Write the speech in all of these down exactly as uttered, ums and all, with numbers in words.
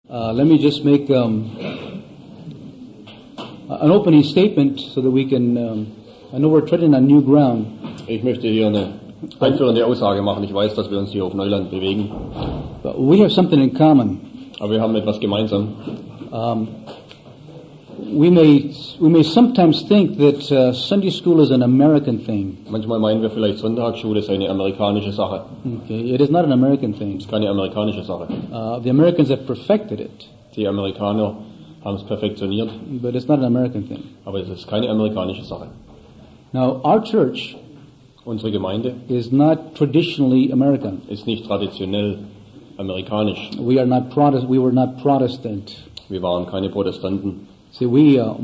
Uh, let me just make um, an opening statement so that we can, um, I know we're treading on new ground. Ich möchte hier eine einführende Aussage machen. Ich weiß, dass wir uns hier auf Neuland bewegen. But we have something in common. Aber wir haben etwas gemeinsam. Um, we may we may sometimes think that uh, Sunday school is an American thing. Manchmal meinen wir vielleicht, Sonntagsschule ist eine amerikanische Sache. Okay, it is not an American thing. Es ist keine amerikanische Sache. Uh, the Americans have perfected it. Die Amerikaner haben es perfektioniert. But it's not an American thing. Aber es ist keine amerikanische Sache. Now, our church Unsere Gemeinde is not traditionally American. ist nicht traditionell amerikanisch. We are not Protest. We were not Protestant. Wir waren keine Protestanten. See, we uh,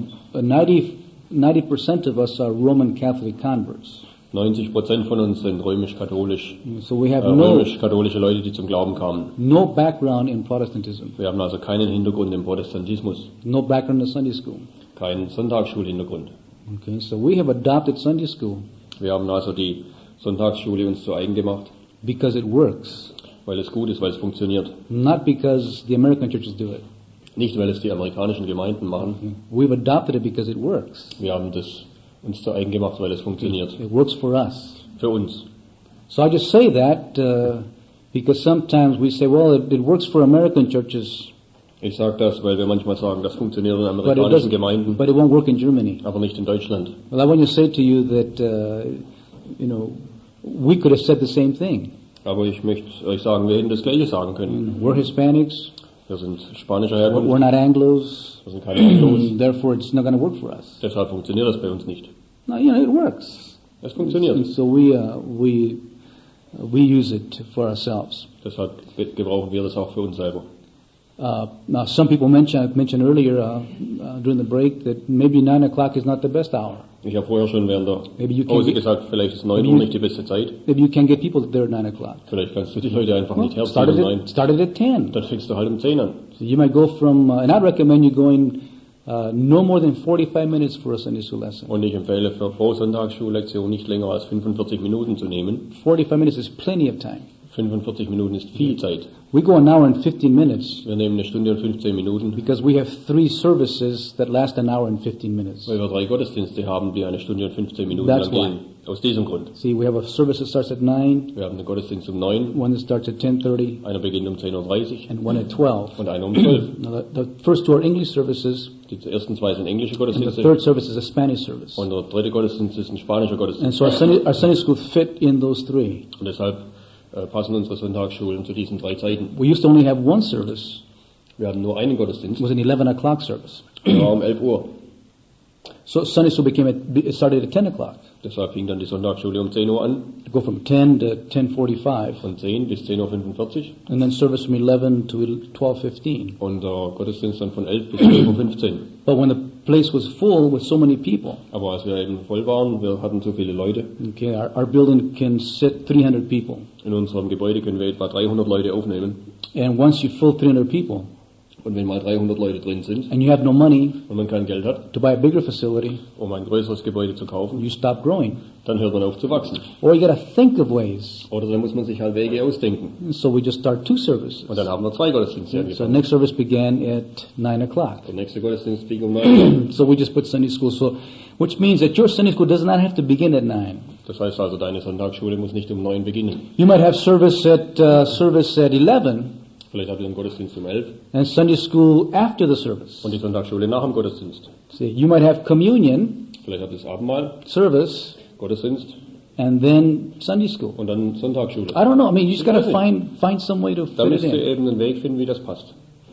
ninety percent of us are Roman Catholic converts. neunzig Prozent von uns sind römisch-katholisch. So we have äh, no römisch-katholische Leute, die zum Glauben kamen. no background in Protestantism, Wir haben also keinen Hintergrund im Protestantismus, no background in Sunday school. keinen Sonntagsschulhintergrund. Okay, so we have adopted Sunday school Wir haben also die Sonntagsschule uns zu eigen gemacht, because it works, weil es gut ist, weil es funktioniert. not because the American churches do it. Nicht, weil es die amerikanischen Gemeinden machen. We've adopted it because it works. Wir haben das uns zu eigen gemacht, weil es funktioniert. It works for us. Für uns. So I just say that uh, because sometimes we say, well, it, it works for American churches, Ich sage das, weil wir manchmal sagen, das funktioniert in but it, amerikanischen doesn't, Gemeinden, but it won't work in Germany. aber nicht in Deutschland. Well, I want to say to you that, uh, you know, we could have said the same thing. Aber ich möchte euch sagen, wir hätten das Gleiche sagen können. We're Hispanics. Wir sind spanischer We're Herkunft, we're not Anglos. wir sind keine Anglos. Therefore, it's not going to work for us. Deshalb funktioniert das bei uns nicht. No, you know, it works. Es funktioniert. And so we uh, we uh, we use it for ourselves. Deshalb gebrauchen wir das auch für uns selber. Uh, now, some people mentioned mentioned earlier uh, uh, during the break that maybe nine o'clock is not the best hour. Ich habe vorher schon während der Maybe you can Pause get, gesagt, vielleicht ist neun maybe Uhr you- nicht die beste Zeit. maybe you can't get people there at nine o'clock. Vielleicht kannst du die Leute einfach nicht Well, herziehen started um neun. at started at ten. Dann fängst du halt um zehn an. So you might go from, uh, and I'd recommend you going uh, no more than forty-five minutes for a Sunday school lesson. Und ich empfehle für pro Sonntagsschullektion nicht länger als fünfundvierzig Minuten zu nehmen. forty-five minutes is plenty of time. fünfundvierzig Minuten ist viel Zeit. We go an hour and fifteen minutes Wir nehmen eine Stunde und fünfzehn Minuten, because we have three services that last an hour and fifteen minutes. weil wir drei Gottesdienste haben, die eine Stunde und fünfzehn Minuten That's lang gehen. Aus diesem Grund. See, we have a service that starts at nine, Wir haben einen Gottesdienst um neun, one that starts at ten thirty, einer beginnt um zehn Uhr dreißig and one at twelve. und einer um zwölf. Now, the, the first two are English services, Die ersten zwei sind englische and the Gottesdienste third service is a Spanish service. und der dritte Gottesdienst ist ein spanischer And Gottesdienst. so our Sunday, our Sunday school fit in those three. Und deshalb äh, passen unsere Sonntagsschulen zu diesen drei Zeiten. We used to only have one service. Wir hatten nur einen It Gottesdienst, was an eleven o'clock service. der war um elf Uhr. So Sunday school became at, it started at ten o'clock. Deshalb fing dann die Sonntagsschule um zehn Uhr an, To go from ten to ten forty-five, von zehn bis zehn Uhr fünfundvierzig and then service from eleven to twelve fifteen. und der Gottesdienst dann von elf bis zwölf Uhr fünfzehn. But when the place was full with so many people, Aber als wir eben voll waren, wir hatten so viele Leute, okay, our, our building can sit three hundred people. in unserem Gebäude können wir etwa dreihundert Leute aufnehmen. And once you fill three hundred people, Und wenn mal dreihundert Leute drin sind and you have no money und man kein Geld hat, to buy a bigger facility, um ein größeres Gebäude zu kaufen, you stop growing. dann hört man auf zu wachsen. Or you gotta think of ways. Oder dann muss man sich halt Wege ausdenken. And so we just start two services. Und dann haben wir zwei Gottesdienste So angefangen. next service began at nine o'clock. Der nächste Gottesdienst fing um neun Uhr. So we just put Sunday school, so, which means that your Sunday school does not have to begin at nine. Das heißt also, deine Sonntagsschule muss nicht um neun beginnen. You might have service at, uh, service at eleven, Vielleicht habt ihr einen Gottesdienst um elf and Sunday school after the service. und die Sonntagsschule nach dem Gottesdienst. See, you might have communion, Vielleicht habt ihr das Abendmahl, service, Gottesdienst and then Sunday school. und dann Sonntagsschule. I don't know, I mean, you just gotta Ich weiß find, find some way to Da fit it müsst ihr in. eben einen Weg finden, wie das passt.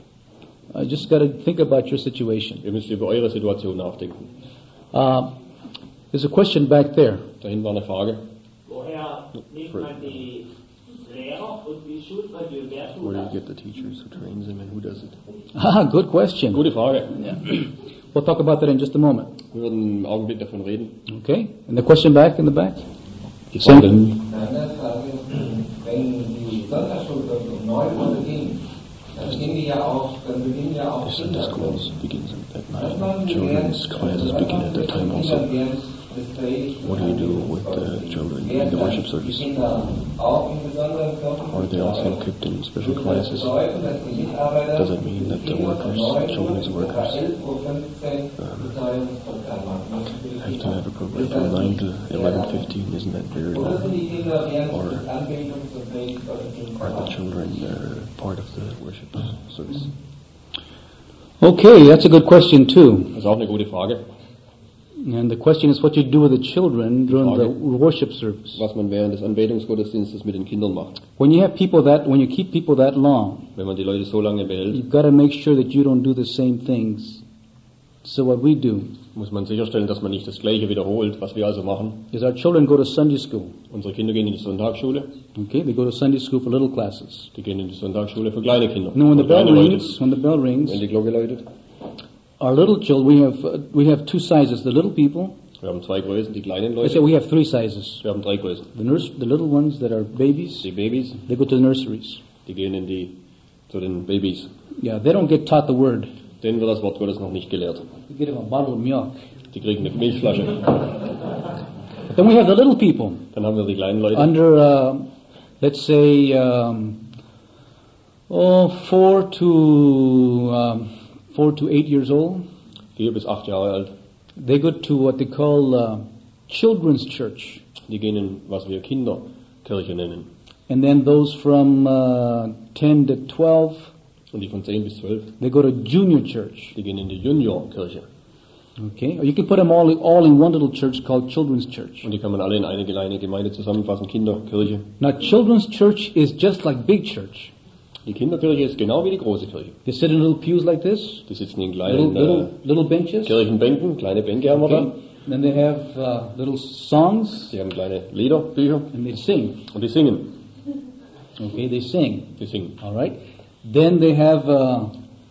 I just gotta think about your situation. Ihr müsst über eure Situation nachdenken. Uh, there's a question back there. Dahin war eine Frage. Woher nimmt man die Lehrer und wie schult man die? Wer tut das? get the teachers who trains them and who does it? Ah, good question. Gute Frage. Yeah. We'll talk about that in just a moment. Wir würden einen Augenblick davon reden. Okay? And the question back in the back? Die Frage, Eine Frage, wenn die Sonntagsschule um neun Uhr beginnt, dann beginnen die ja auch, dann beginnen ja auch Sunday Kinderkurs. schools begins at Hat nine. man Children's gelernt, classes begin at that time also. Kinder des Predigten. What do you do with the children in the worship service? Die Kinder auch in besonderen Are they also kept in special classes? Does it mean that the workers, children's workers, um, have to have a program from nine to eleven fifteen? Isn't that very long? Or are the children uh, part of the worship service? Okay, that's a good question too. Das ist auch eine gute Frage. And the question is what you do with the children during the worship service. Was man während des Anbetungsgottesdienstes mit den Kindern macht. When you have people that, when you keep people that long, Wenn man die Leute so lange behält, you've got to make sure that you don't do the same things. So what we do muss man sicherstellen, dass man nicht das Gleiche wiederholt. Was wir also machen, is our children go to Sunday school. unsere Kinder gehen in die Sonntagsschule. Okay, they go to Sunday school for little classes. Die gehen in die Sonntagsschule für kleine Kinder. And then when the Für bell kleine rings, Leute. when the bell rings, Wenn die Glocke läutet, our little children, we have uh, we have two sizes. The little people, wir haben zwei Größen, die kleinen I say Leute. we have three sizes. Wir haben drei Größen. The nurse, the little ones that are babies, Die Babys, they go to the nurseries. die gehen in die, zu den Babys. Yeah, they don't get taught the word. Denen wird das Wort Gottes noch nicht gelehrt. You give them a bottle of milk. Die kriegen eine Milchflasche. But then we have the little people Dann haben wir die kleinen Leute, under, uh, let's say, um, oh, four to um, four to eight years old. vier bis acht Jahre alt. They go to what they call uh, children's church, Die gehen in, was wir Kinderkirche nennen. and then those from uh, ten to twelve, Und die von zehn bis zwölf, they go to junior church. die gehen in die Juniorkirche. Okay, or you can put them all all in one little church called children's church. Und die kann man alle in eine kleine Gemeinde zusammenfassen, Kinderkirche. Now, children's church is just like big church. Die Kinderkirche ist genau wie die große Kirche. They sit in little pews like this, Die sitzen in little kleinen little äh, little benches. Kirchenbänken, kleine Bänke haben wir Okay, da. then they have uh, little songs Die haben kleine Liederbücher and they sing. und die singen. Okay, they sing. Die singen. All right. Then they have uh,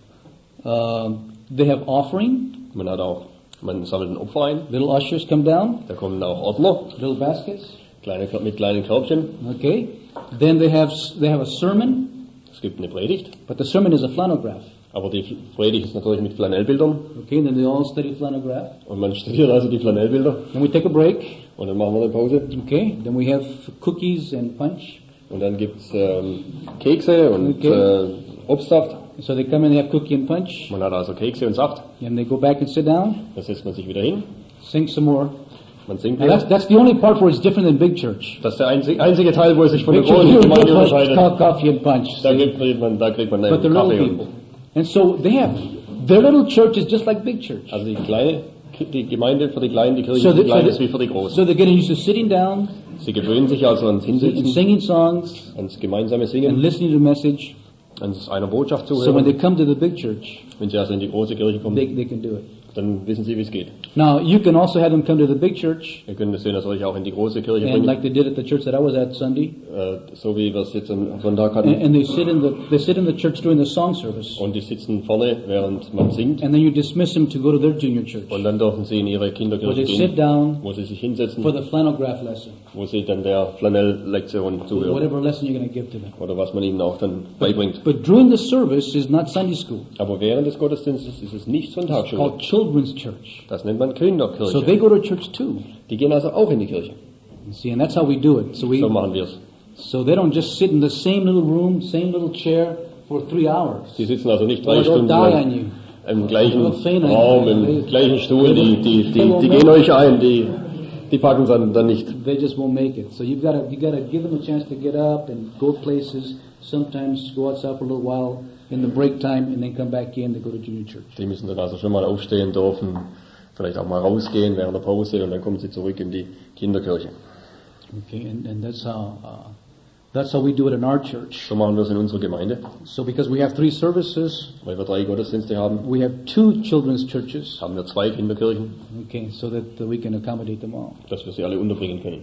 uh, they have offering. Man hat auch, man sammelt ein Opfer ein. Little ushers come down, Da kommen auch Ordner, little baskets. kleine, mit kleinen Körbchen. Okay. Then they have they have a sermon, Es gibt eine Predigt, but the sermon is a flannelgraph. aber die Predigt ist natürlich mit Flanellbildern. Okay. Then they all study flannelgraph. Und man studiert also die Flanellbilder. Then we take a break. Und dann machen wir eine Pause. Okay. Then we have cookies and punch. Und dann gibt's ähm, Kekse und Okay. äh, Obstsaft. So they come in, they have cookie and punch, Man hat also Kekse und Saft. and they go back and sit down, Dann setzt man sich wieder hin. sing some more. Man singt Now that's wieder. that's the only part where it's different than big church. Das ist der einzige, einzige Teil, wo es sich von der Big church, großen you Gemeinde don't unterscheidet. call coffee and punch. Da see? kriegt man, da kriegt man But einen they're little Kaffee. people. Und, And so they have, their little church is just like big church. also die kleine, die Gemeinde für die Kleinen, die Kirche So für they- die Kleinen so ist they- wie für die Großen. So they're getting used to sitting down Sie gewöhnen sich also ans and Hinsitzen, singing songs ans gemeinsame and Singen, listening to the message. ans einer Botschaft So when they zuhören. come to the big church, Wenn sie also in die große Kirche they, kommen, they can do it. dann wissen sie, wie es geht. Now, you can also have them come to the big church, Wir können das sehen, dass euch auch in die große Kirche and bringen, like they did at the church that I was at Sunday, äh, so wie wir es jetzt am Sonntag and, hatten. and they sit in the they sit in the church during the song service, Und die sitzen vorne, während man singt. and then you dismiss them to go to their junior church, Und dann dürfen sie in ihre where Kinderkirche they sit gehen, down wo sie sich hinsetzen, for the flannel graph lesson, wo sie dann der Flanell-Lektion zuhören. whatever lesson you're going to give to them. Oder was man ihnen auch dann beibringt. But during the service is not Sunday school. Aber während des Gottesdienstes ist es nicht It's Sonntagsschule. called children's church. Das nennt man So they Kinderkirche. go to church too. Die gehen also auch in die Kirche. You see, and that's how we do it. So we So machen wir es. so they don't just sit in the same little room, same little chair for three hours. Die sitzen also nicht Or drei they'll Stunden die on lang you. im gleichen They'll faint on Raum, you. im They- gleichen Stuhl. Die, die, they die, won't die make gehen it. euch ein, die, die packen es dann, dann nicht. They just won't make it. So you've got to you got to give them a chance to get up and go places. Sometimes go outside for a little while in the break time, and then come back in. They go to junior church. Die müssen dann also schon mal aufstehen dürfen, vielleicht auch mal rausgehen während der Pause und dann kommen sie zurück in die Kinderkirche. Okay, and, and that's how uh, that's how we do it in our church. So machen wir es in unserer Gemeinde, So because we have three services, weil wir drei Gottesdienste haben, we have two children's churches. haben wir zwei Kinderkirchen, Okay, so that uh, we can accommodate them all. dass wir sie alle unterbringen können.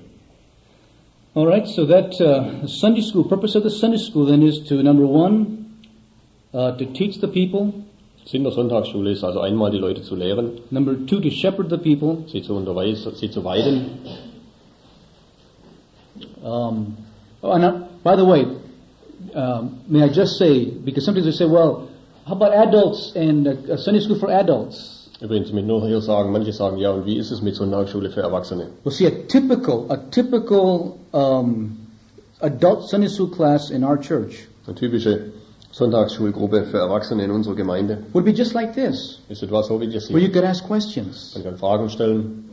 All right, so that uh, Sunday school purpose of the Sunday school then is to number one, uh, to teach the people. Sinn der Sonntagsschule ist also einmal die Leute zu lehren, Number two, to shepherd the people. sie zu unterweisen, sie zu weiden. Um, oh, and uh, by the way, um, may I just say, because sometimes they say, well, how about adults and uh, a Sunday school for adults? Übrigens, mit nur hier sagen, manche sagen, ja, und wie ist es mit Sonntagsschule für Erwachsene? Well, see, a typical, a typical um, adult Sunday school class in our church Eine typische Sonntagsschulgruppe für Erwachsene in unserer Gemeinde would be just like this, ist etwas so wie das where you hier. could ask questions. Man kann Fragen stellen,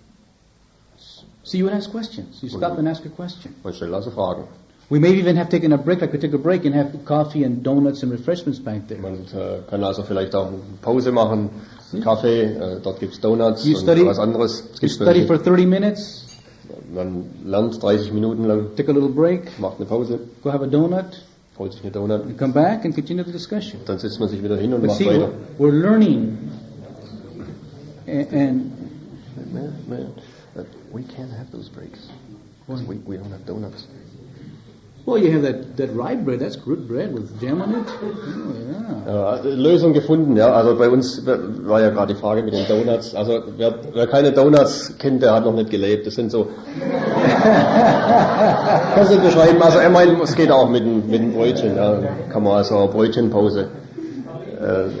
So you would ask questions. You stop and ask a question. man stellt also Fragen. We may even have taken a break, like we took a break and have coffee and donuts and refreshments back there. Man äh, kann also vielleicht auch eine Pause machen, Kaffee, äh, dort gibt's Donuts You und study- was anderes. Es You gibt study welche. for thirty minutes, Man lernt dreißig Minuten lang, take a little break, macht eine Pause, go have a donut, holt sich eine Donut, and come back and continue the discussion. dann setzt man sich wieder hin und But macht see, weiter. we're learning, and, and Man, man, uh, we can't have those breaks. 'Cause We, we don't have donuts. well, you have that, that rye bread. That's good bread with jam on it. Oh, yeah. Ja, Lösung gefunden, ja. Also bei uns war ja gerade die Frage mit den Donuts. Also wer, wer keine Donuts kennt, der hat noch nicht gelebt. Das sind so. Kannst du nicht beschreiben? Also er meint, es geht auch mit dem, mit dem Brötchen. Ja. Kann man also Brötchenpause. Äh,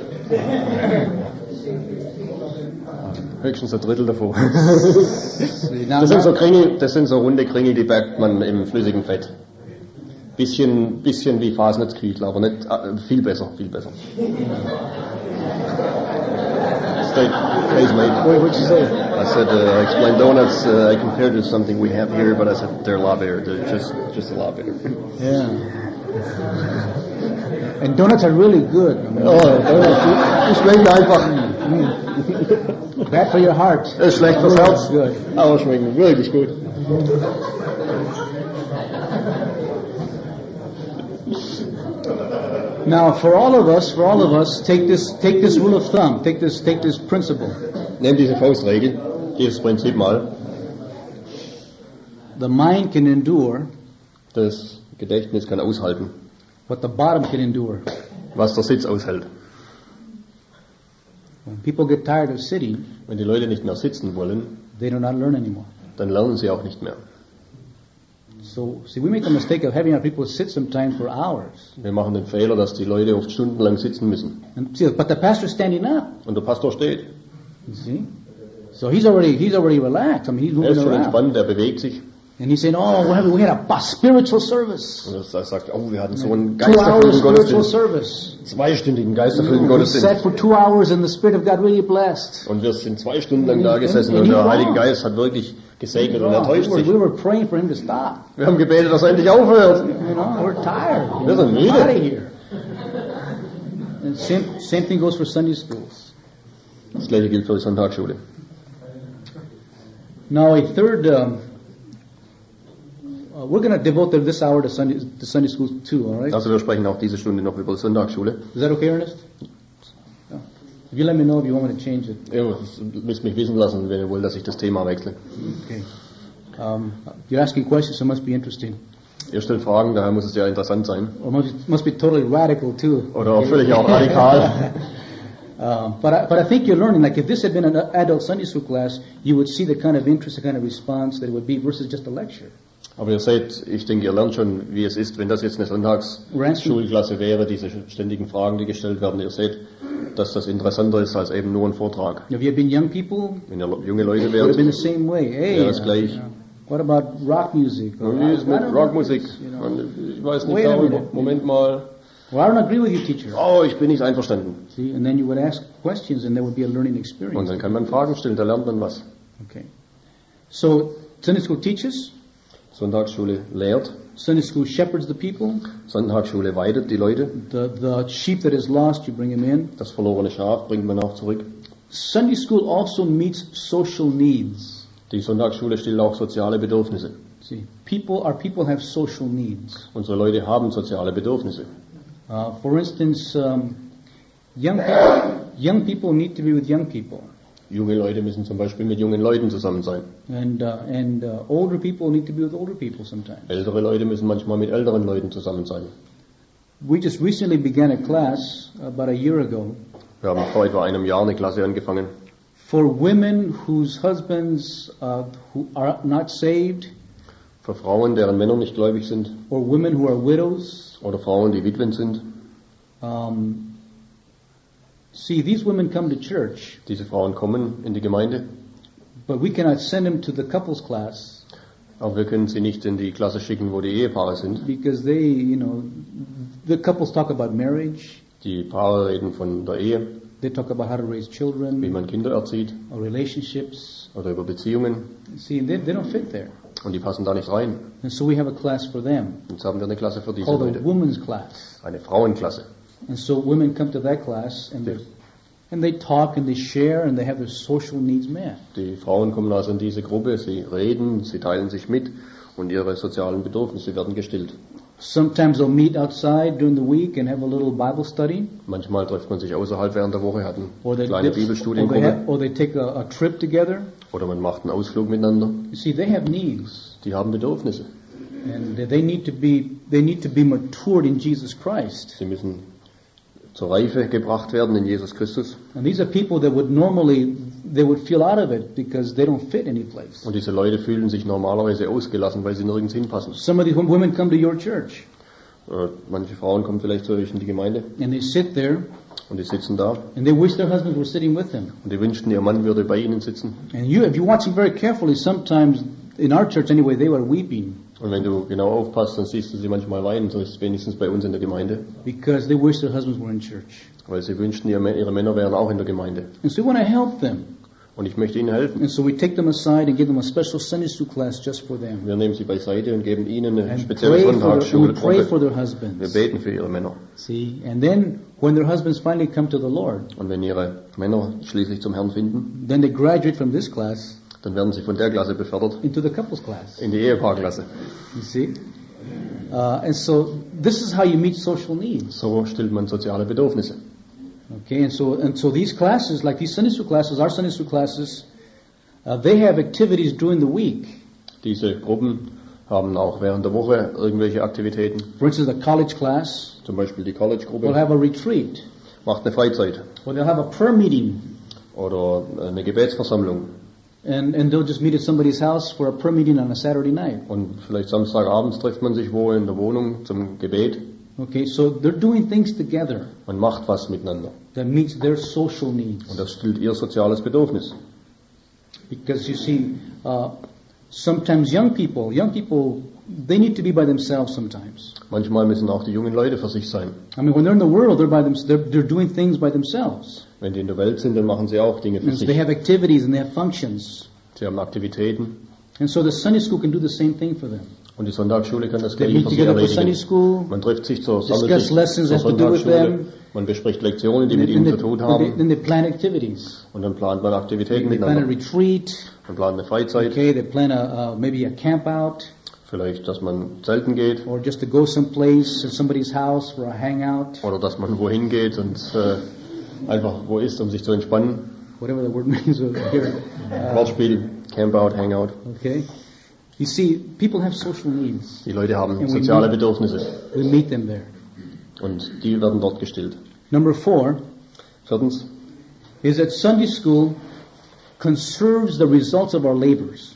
höchstens ein Drittel davon. Now, Das sind so now, Kringel, das sind so runde Kringel, die backt man im flüssigen Fett. Bisschen, bisschen wie Fasnetzküchel, aber nicht, äh, viel besser, viel besser. Steak, case made. what would you say? I said, uh, I explained donuts, uh, I compared to something we have here, but I said they're a lot better, they're just, just a lot better. Yeah. And donuts are really good. I mean, Oh, Donuts, die schmecken einfach. bad for your heart. Ist schlecht fürs Herz, Good. aber schmecken wirklich gut. Now, for all of us, for all of us, take this, take this rule of thumb, take this, take this principle. Nehmt diese Faustregel, dieses Prinzip mal. The mind can endure Das Gedächtnis kann aushalten, what the bottom can endure. was der Sitz aushält. When people get tired of sitting, Wenn die Leute nicht mehr sitzen wollen, they do not learn anymore. dann lernen sie auch nicht mehr. So, see, we make the mistake of having our people sit sometimes for hours. Wir machen den Fehler, dass die Leute oft stundenlang sitzen müssen. And see, but the pastor's standing up. Und der Pastor steht. You see? So he's already, he's already relaxed. I mean, he's Er moving ist schon around. entspannt, er bewegt sich. And he's saying, oh, we had- we had a spiritual service. Und er sagt, oh, wir hatten so einen Two hours geisterfüllten spiritual Gottesdienst. service. Zweistündigen geisterfüllten We Gottesdienst. sat for two hours and the Spirit of God really blessed. Und wir sind zwei Stunden lang da gesessen And und he der wrong. Heilige Geist hat wirklich gesegnet und er Oh, we, täuscht were, sich. we were praying for him to stop. Wir haben gebetet, dass er endlich aufhört. You know, we're tired. Wir sind We're out of müde. here. And same, same thing goes for Sunday schools. Das gleiche gilt für die Sonntagsschule. Now a third, um, uh, we're going to devote this hour to Sunday, to Sunday schools too, all right? Also wir sprechen auch diese Stunde noch über die Sonntagsschule. Is that okay, Ernest? Yeah. If you let me know if you want me to change it. Ihr müsst mich wissen lassen, wenn ihr wollt, dass ich das Thema wechsle. Okay. Um, you're asking questions, so it must be interesting. Ihr stellt Fragen, daher muss es ja interessant sein. Or must be, must be totally radical too. Oder auch völlig auch radikal. Um, but I, but I think you're learning, like if this had been an adult Sunday school class, you would see the kind of interest, the kind of response that it would be versus just a lecture. Aber ihr seht, ich denke, ihr lernt schon, wie es ist, wenn das jetzt eine Sonntagsschulklasse wäre, diese ständigen Fragen, die gestellt werden. Ihr seht, dass das interessanter ist als eben nur ein Vortrag. If you had been young people, Wenn ihr junge Leute it would have been wärt, the same way. Hey, Ja, das uh, gleich. you know, what about rock music? Or, wie ist es I mit don't know Rockmusik? this, you know. Man, Ich weiß nicht Wait a darüber. minute. Moment mal. Well, I don't agree with you, teacher. Oh, ich bin nicht einverstanden. See, and then you would ask questions, and there would be a learning Und experience. dann kann man Fragen stellen, da lernt man was. Okay. So Sunday school teaches. Sonntagsschule lehrt, Sunday school shepherds the people. Sonntagsschule weidet die Leute. The the sheep that is lost, you bring him in. Das verlorene Schaf bringt man auch zurück. Sunday school also meets social needs. Die Sonntagsschule stillt auch soziale Bedürfnisse. See, people, our people have social needs. Unsere Leute haben soziale Bedürfnisse. Uh, for instance, um, young people, young people need to be with young people, Junge Leute müssen zum Beispiel mit jungen Leuten zusammen sein. and uh, and uh, older people need to be with older people sometimes. Ältere Leute müssen manchmal mit älteren Leuten zusammen sein. We just recently began a class about a year ago Wir haben vor etwa einem Jahr eine Klasse angefangen for women whose husbands uh, who are not saved, für Frauen, deren Männer nicht gläubig sind, or women who are widows. oder Frauen, die Witwen sind. Um, See, these women come to church, Diese Frauen kommen in die Gemeinde, but we cannot send them to the couples class aber wir können sie nicht in die Klasse schicken, wo die Ehepaare sind. because they, you know, the couples talk about marriage, Die Paare reden von der Ehe, they talk about how to raise wie children, man Kinder erzieht or relationships. oder über Beziehungen See, they, they don't fit there. und die passen da nicht rein. And so we have a class for them Und jetzt haben wir eine Klasse für diese called a Leute, women's class. eine Frauenklasse. And so women come to that class and they and they talk and they share and they have their social needs met. Die Frauen kommen also in diese Gruppe, sie reden, sie teilen sich mit und ihre sozialen Bedürfnisse werden gestillt. Sometimes they'll meet outside during the week and have a little Bible study, Manchmal trifft man sich außerhalb während der Woche, hat or eine they, kleine or they, Bibelstudiengruppe have, or they take a, a trip together. oder man macht einen Ausflug miteinander. You see, they have needs, Die haben Bedürfnisse. and they need to be they need to be matured in Jesus Christ. Sie müssen zur Reife gebracht werden in Jesus Christus. And these are people that would normally they would feel out of it because they don't fit any place. Und diese Leute fühlen sich normalerweise ausgelassen, weil sie nirgends hinpassen. Some of these women come to your church Äh, Manche Frauen kommen vielleicht zu euch in die Gemeinde and they sit there und die sitzen da and they wish their husbands were sitting with them. und die wünschten, ihr Mann würde bei ihnen sitzen. And you, if you watch them very carefully, sometimes in our church anyway, they were weeping Und wenn du genau aufpasst, dann siehst du sie manchmal weinen, so ist es wenigstens bei uns in der Gemeinde, because they wish their husbands were in church. weil sie wünschten, ihre ihre Männer wären auch in der Gemeinde. And so we want to help them. Und ich möchte ihnen helfen. And so we take them aside and give them a special Sunday school class just for them. Wir nehmen sie beiseite und geben ihnen eine And spezielle pray for their, and we pray for Sonntagsschulgruppe. their Wir husbands. beten für ihre Männer. See, and then when their husbands finally come to the Lord, Und wenn ihre Männer schließlich zum Herrn finden, then they graduate from this class dann werden sie von der Klasse befördert into the couples class. in die Ehepaarklasse. You see? Uh, and so this is how you meet social needs. So stillt man soziale Bedürfnisse. Okay, and so and so these classes, like these Sunday school classes, our Sunday school classes, uh, they have activities during the week. Diese Gruppen haben auch während der Woche irgendwelche Aktivitäten. For instance, a college class Zum Beispiel die will College-Gruppe have a retreat, macht eine Freizeit or they'll have a prayer meeting, oder eine Gebetsversammlung. and, and they'll just meet at somebody's house for a prayer meeting on a Saturday night. Und vielleicht Samstagabends trifft man sich wo in der Wohnung zum Gebet. Okay, so they're doing things together Man macht was miteinander. that meets their social needs. Und das stillt ihr soziales Bedürfnis. Because you see, uh, sometimes young people, young people, they need to be by themselves sometimes. Manchmal müssen auch die jungen Leute für sich sein. I mean, when they're in the world, they're by them, they're, they're doing things by themselves. Wenn die in der Welt sind, dann machen sie auch Dinge für And so they sich. have activities and they have functions. Sie haben Aktivitäten. And so the Sunday school can do the same thing for them. Und die Sonntagsschule kann das They gleiche meet für sie together for Sunday erledigen. school, Man trifft sich zur discuss Sammelschicht, lessons zur that have to do with Sonntagsschule. them. Man bespricht Lektionen, die mit then, ihnen they, zu tun then they- haben. then they plan activities. Und dann plant man Aktivitäten They plan a miteinander. retreat. Man plant eine Freizeit. Okay, they plan a, uh, maybe a camp out, Vielleicht, dass man zelten geht. or just to go someplace in somebody's house for a hangout, Oder dass man wohin geht und äh, einfach wo ist, um sich zu entspannen. whatever the word means over here. Uh, Wortspiel, Campout, Hangout. okay. You see, people have social needs. Die Leute haben And we soziale meet- Bedürfnisse. We meet them there. Und die werden dort gestillt. Number four Viertens, is that Sunday school conserves the results of our labors.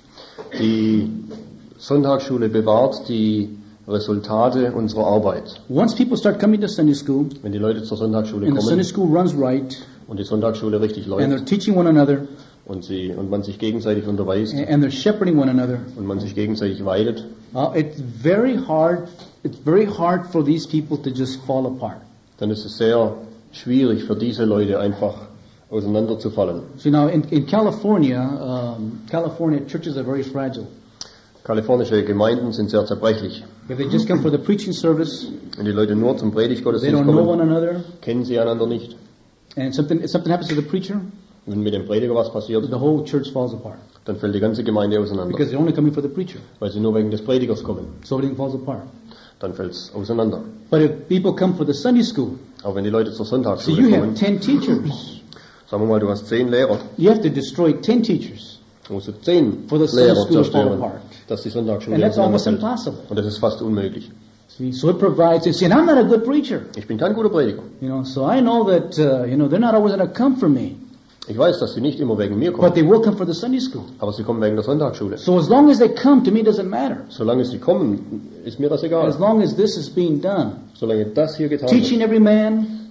die Sonntagsschule bewahrt die Resultate unserer Arbeit. Once people start coming to Sunday school, Wenn die Leute zur Sonntagsschule and the Sunday kommen school runs right, und die Sonntagsschule richtig and they're läuft teaching one another, und, sie, und man sich gegenseitig unterweist and they're shepherding one another, und man sich gegenseitig weidet, uh, it's very hard. It's very hard for these people to just fall apart. dann ist es sehr schwierig für diese Leute einfach auseinanderzufallen. So now in, in California, um, California churches are very fragile. Kalifornische Gemeinden sind sehr zerbrechlich. If they just come for the preaching service, Wenn die Leute nur zum they Predigtgottesdienst don't know one kommen, another, kennen sie einander nicht. and something if something happens to the preacher, Wenn mit dem Prediger was passiert, the whole church falls apart dann fällt die ganze Gemeinde auseinander, because they're only coming for the preacher, weil sie nur wegen des Predigers kommen. so everything falls apart. Dann fällt es auseinander. But if people come for the Sunday school, Aber wenn die Leute zur so Sonntagsschule you have kommen, ten teachers. sagen wir mal, du hast zehn Lehrer, You have to destroy ten teachers, dann musst du zehn For the Sunday Lehrer school to fall zerstören, apart. dass die Sonntagsschule and that's almost auseinanderfällt. impossible. Und das ist fast unmöglich. See, so it provides. See, and I'm not a good preacher, Ich bin kein guter Prediger. you know. So I know that uh, you know they're not always going to come for me, Ich weiß, dass sie nicht immer wegen mir but kommen, they will come for the Sunday school. aber sie kommen wegen der Sonntagsschule. So as long as they come, to me it doesn't matter. Solange sie kommen, ist mir das As egal. long as this is being done, Solange das hier getan teaching wird, every man,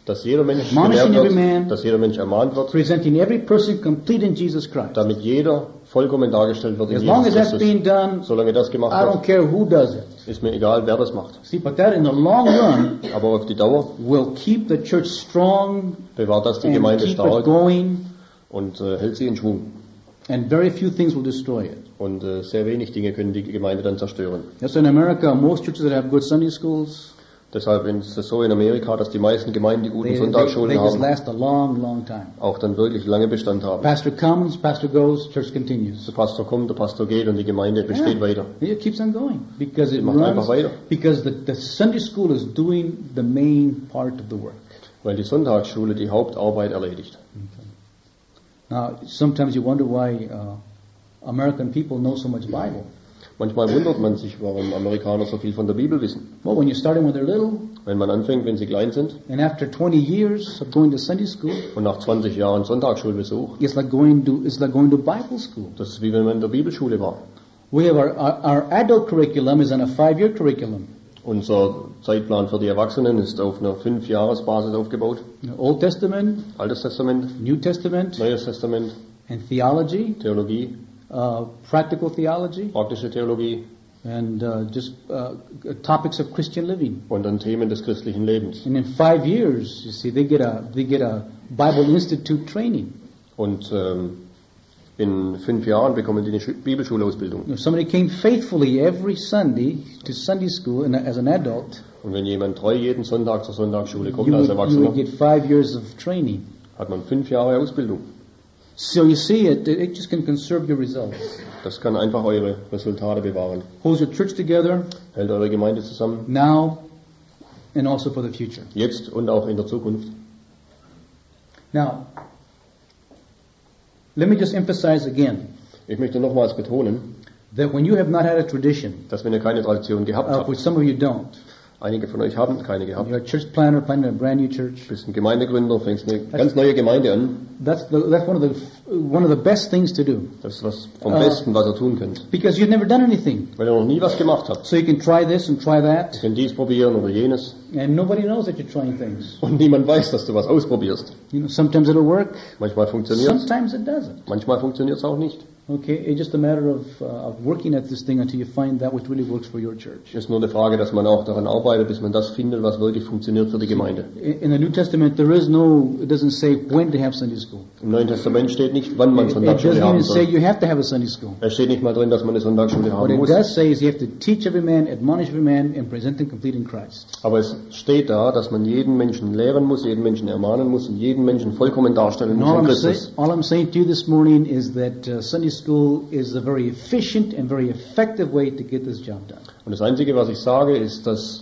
dass jeder Mensch admonishing gelehrt every wird, man, dass jeder Mensch ermahnt wird, presenting every person complete in Jesus Christ. damit jeder vollkommen dargestellt wird in As long as Jesus that's Christus. being done, Solange das gemacht I don't wird, care who does it. ist mir egal, wer das macht. See, but that in the long run Aber auf die Dauer will keep the church strong bewahrt das die and Gemeinde keep it stark going, und äh, hält sie in Schwung. and very few things will destroy it. Und äh, sehr wenig Dinge können die Gemeinde dann zerstören. That's why in America, most churches that have good Sunday schools, Deshalb ist es so in Amerika, dass die meisten Gemeinden, die guten they, they, Sonntagsschulen they just haben, last a long, long time. auch dann wirklich lange Bestand haben. Pastor comes, pastor goes, church continues. Der Pastor kommt, der Pastor geht und die Gemeinde besteht weiter. It keeps on going because it Sie macht einfach runs, weiter. because the, the Sunday school is doing the main part of the work. Weil die Sonntagsschule die Hauptarbeit erledigt. Now, sometimes you wonder why uh, American people know so much Bible. Manchmal wundert man sich, warum Amerikaner so viel von der Bibel wissen. Well, when you're starting when they're little, Wenn man anfängt, wenn sie klein sind and after twenty years of going to Sunday school, und nach zwanzig Jahren Sonntagsschulbesuch, it's like going to it's like going to Bible school. das ist wie wenn man in der Bibelschule war. We have our our, our adult curriculum is on a five-year curriculum. Unser Zeitplan für die Erwachsenen ist auf einer Fünf-Jahres-Basis aufgebaut. Old Testament, Altes Testament, New Testament, Neues Testament, and theology, Theologie, uh, practical theology, praktische Theologie and uh, just uh, topics of Christian living. und dann Themen des christlichen Lebens. And in five years, you see, they get a they get a Bible Institute training. Und ähm, in fünf Jahren bekommen die eine Schu- Bibelschulausbildung. If somebody came faithfully every Sunday to Sunday school and as an adult, Und wenn jemand treu jeden Sonntag zur Sonntagsschule kommt you als would, you Erwachsener, would get five years of training. hat man fünf Jahre Ausbildung. So you see, it it just can conserve your results. Das kann einfach eure Resultate bewahren. Holds your church together Hält eure Gemeinde zusammen, now and also for the future. jetzt und auch in der Zukunft. Now, let me just emphasize again Ich möchte nochmals betonen, that when you have not had a tradition, dass wenn ihr keine Tradition gehabt uh, habt, which some of you don't, einige von euch haben keine gehabt, you're a church planner planning a brand new church. bist ein Gemeindegründer, fängst eine ganz neue Gemeinde an, That's the, that's one of the one of the best things to do das ist was vom Äh. Besten, was ihr tun könnt. because you've never done anything. Weil ihr noch nie was gemacht habt. So you can try this and try Ihr that, könnt dies probieren oder jenes and nobody knows that you're trying things. und niemand weiß, dass du was ausprobierst. You know, sometimes it'll work, Manchmal funktioniert es, sometimes it doesn't. manchmal funktioniert es auch nicht. Okay, it's just a matter of, uh, of working at this thing until you find that which really works for your church. Es ist nur eine Frage, dass man auch daran arbeitet, bis man das findet, was wirklich funktioniert für die Gemeinde. In in the New Testament, there is no, it doesn't say when to have Sunday school. Im Neuen Testament steht nicht, wann man It, it Sonntagsschule doesn't haben even say soll. you have to have a Sunday school. Es steht nicht mal drin, dass man eine Sonntagsschule What haben it muss. does say is you have to teach every man, admonish every man, and present them complete in Christ. Aber es steht da, dass man jeden Menschen lehren muss, jeden Menschen ermahnen muss und jeden Menschen vollkommen darstellen And muss all in I'm, say, Christus. all I'm saying to you this morning is that uh, Sunday school is a very efficient and very effective way to get this job done. Und das Einzige, was ich sage, ist, dass,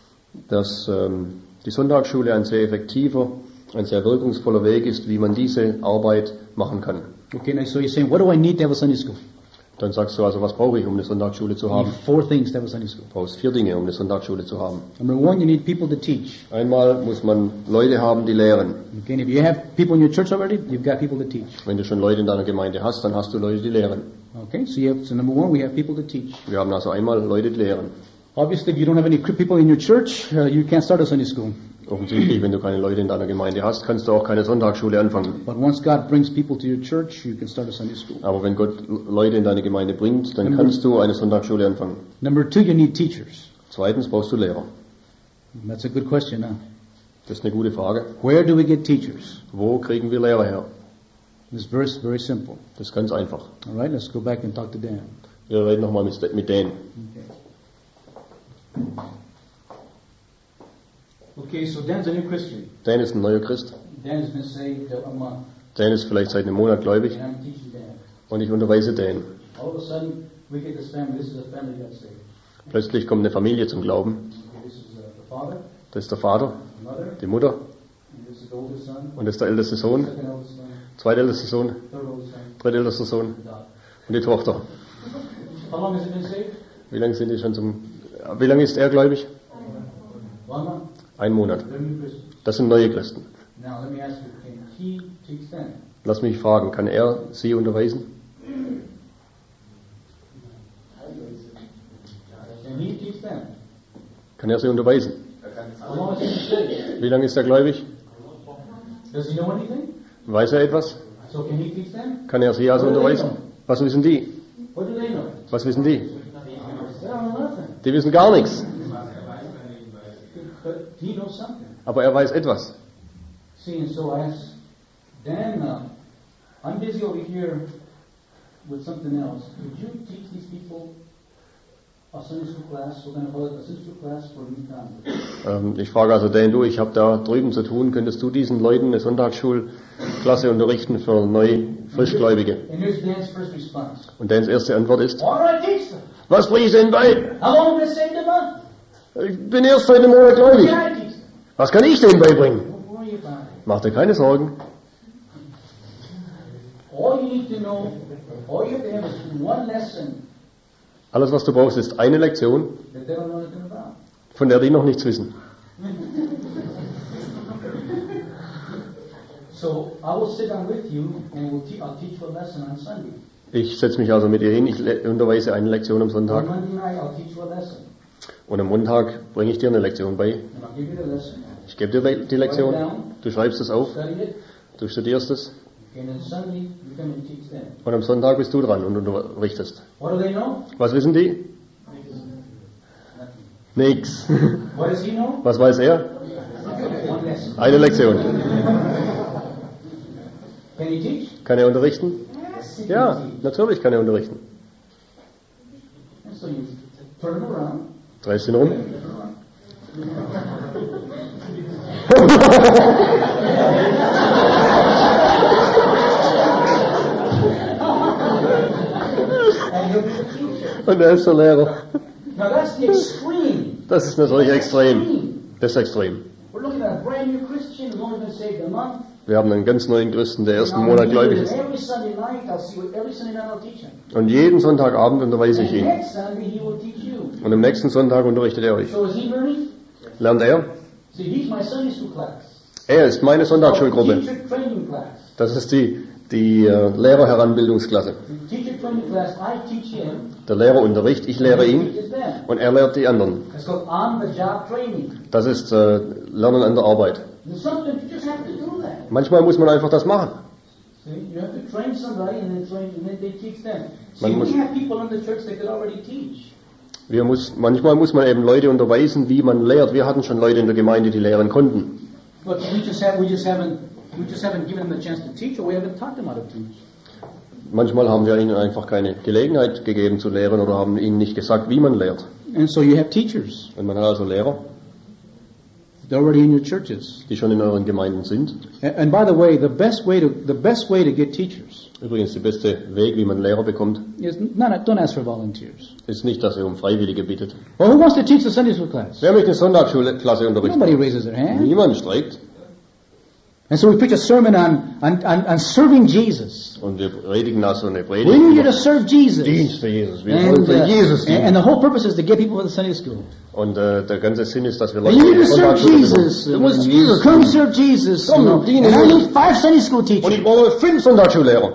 dass ähm, die Sonntagsschule ein sehr effektiver, ein sehr wirkungsvoller Weg ist, wie man diese Arbeit machen kann. Okay, now so you're saying, what do I need to have a Sunday school? Dann sagst du also, was brauche ich, um eine Sonntagsschule zu You haben? need four things to have a Sunday school. Du brauchst vier Dinge, um eine Sonntagsschule zu haben. Number one, you need people to teach. Einmal muss man Leute haben, die lehren. Okay, and if you have people in your church already, you've got people to teach. Wenn du schon Leute in deiner Gemeinde hast, dann hast du Leute, die lehren. Okay, so you have, so number one, we have people to teach. Wir haben also einmal Leute, die lehren. Obviously, if you don't have any people in your church, uh, you can't start a Sunday school. Offensichtlich, wenn du keine Leute in deiner Gemeinde hast, kannst du auch keine Sonntagsschule anfangen. But once God brings people to your church, you can start a Sunday school. Aber wenn Gott Leute in deine Gemeinde bringt, dann kannst du eine Sonntagsschule anfangen. Number two, you need teachers. Zweitens brauchst du Lehrer. That's a good question, huh? Das ist eine gute Frage. Where do we get teachers? Wo kriegen wir Lehrer her? This verse is very simple. Das ist ganz einfach. All right, let's go back and talk to Dan. Wir reden nochmal mit, mit Dan. Okay, so Dan's a new Christian. Dan ist ein neuer Christ. Dan has been saved a month, Dan ist vielleicht seit einem Monat gläubig and I'm teaching Dan. und ich unterweise Dan. All of a sudden, we get this family. This is a family that got saved. Plötzlich kommt eine Familie zum Glauben. Okay, this is uh, the father, Das ist der Vater, the mother, die Mutter and this is the oldest son, und das ist der älteste Sohn, second oldest son, zweitältester Sohn, third oldest son, drittältester Sohn and daughter. und die Tochter. How long has he been saved? Wie lange sind die schon zum, wie lange ist er gläubig? One month. Ein Monat. They're new Christians. Das sind neue Christen. Now let me ask you, can he teach them? Lass mich fragen, kann er sie unterweisen? Can he teach them? Kann er sie unterweisen? How long has he been saved? Wie lange ist er gläubig? Does he know anything? Weiß er etwas? So can he teach them? Kann er sie also unterweisen? Was wissen die? What do they know? Was wissen die? They don't know nothing. Die wissen gar nichts. But he knows something. Aber er weiß etwas. See, and so I asked Dan, uh, I'm busy over here with something else. Could you teach these people a Sunday school class? We're going to call it a Sunday school class for new converts. Ähm, ich frage also Dan, du, ich habe da drüben zu tun. Könntest du diesen Leuten eine Sonntagsschulklasse unterrichten für neu Frischgläubige? And here's Dan's first response. Und Dans erste Antwort ist, What do I teach them? was bringe ich denen bei? How long have I saved them up? Ich bin erst seit einem Monat What gläubig. can I teach them? Was kann ich denen beibringen? Don't worry about it. Mach dir keine Sorgen. All you need to know, all you have to have is one lesson Alles, was du brauchst, ist eine Lektion, that they don't know anything about. von der die noch nichts wissen. So I will sit down with you and we'll te- I'll teach you a lesson on Sunday. Ich setze mich also mit dir hin, ich le- unterweise eine Lektion am On Sonntag Monday night I'll teach you a lesson. und am Montag bringe ich dir eine Lektion bei. And I'll give you the lesson. Ich gebe dir le- die Lektion, du schreibst es auf, Study it. du studierst es And then Sunday you come and teach them. und am Sonntag bist du dran und unterrichtest. What do they know? Was wissen die? Nothing. Nix. What does he know? Was weiß er? One lesson. Eine Lektion. Can he teach? Kann er unterrichten? Yes, he Ja, can teach. natürlich kann er unterrichten. And so you turn him around. Drehst ihn rum. Turn him around. And he'll be the teacher. Und er ist der Lehrer. Now that's the extreme. Das ist natürlich extrem. Extreme. Das ist extrem. We're looking at a brand new Christian who's only been saved a month. Wir haben einen ganz neuen Christen, der erst einen And Monat I'll gläubig meet ist. him every Sunday night, I'll see what every Sunday night I'll teach him. Und jeden Sonntagabend unterweise And ich ihn. next Sunday he will teach you. Und am nächsten Sonntag unterrichtet er euch. So is he learning? Lernt er? See, he's my Sunday school class. Er ist meine Sonntagsschulgruppe. Teacher training class. Das ist die, die äh, Lehrerheranbildungsklasse. The teacher training class, I teach him. Der Lehrer unterrichtet, ich lehre He ihn teaches them. und er lehrt die anderen. It's called on-the-job training. Das ist äh, Lernen an der Arbeit. And sometimes you just have to do that. Manchmal muss man einfach das machen. See, you have to train somebody and then train, and then they teach them. See, Man muss- we have people in the church that could already teach. Wir muss, manchmal muss man eben Leute unterweisen, wie man lehrt. Wir hatten schon Leute in der Gemeinde, die lehren konnten. But we just have, we just haven't, we just haven't given them the chance to teach, or we haven't taught them how to teach. Manchmal haben wir ihnen einfach keine Gelegenheit gegeben zu lehren oder haben ihnen nicht gesagt, wie man lehrt. And so you have teachers. Und man hat also Lehrer, They're already in your churches. die schon in euren Gemeinden sind. And, and by the way, the best way to the best way to get teachers Übrigens, der beste Weg, wie man Lehrer bekommt, is not don't ask for volunteers. ist nicht, dass ihr um Freiwillige bittet. Well, who wants to teach the Sunday school class? Wer möchte eine Sonntagsschulklasse unterrichten? Nobody raises their hand. Niemand streikt. And so we preach a sermon on on, on, on serving Jesus. Und wir predigen also eine We Predigt need you über to serve Jesus. Dienst für Jesus. Wir wollen And, für uh, Jesus and, and dienen. the whole purpose is to get people for the Sunday school. Und äh, der ganze Sinn ist, dass wir You Leute need in to die serve Sonntagsschule Jesus. bekommen. Du musst Jesus Come dienen. serve Jesus. Komm, You know. diene And I Jesus. need five Sunday school Und teachers. ich brauche fünf Sonntagsschullehrer.